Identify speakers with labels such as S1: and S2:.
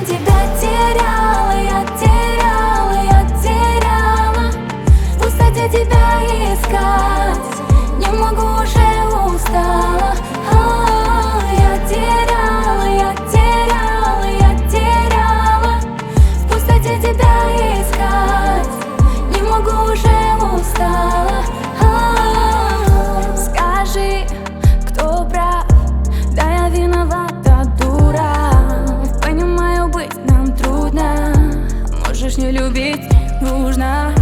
S1: тебя теряла, я теряла, я теряла. В пустоте тебя искать, не могу, уже устала. Я теряла, я теряла, я теряла. В пустоте тебя искать, не могу, уже устала. Скажи, кто прав? Да, я виновата, дура. Понимаю, быть нам трудно. Можешь не любить, нужно.